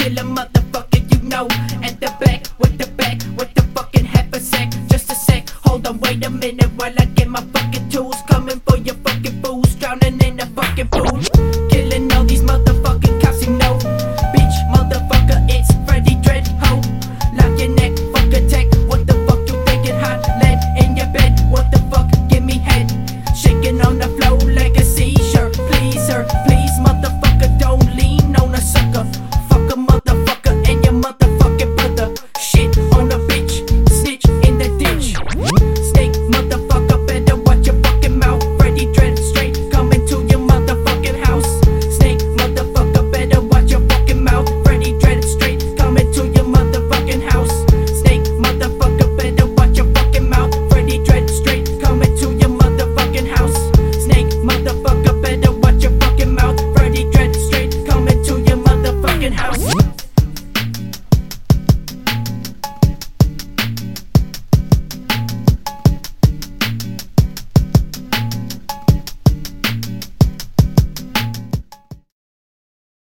killer motherfucker, you know. At the back, with the fucking half a sec. Just a sec, hold on, wait a minute while I get my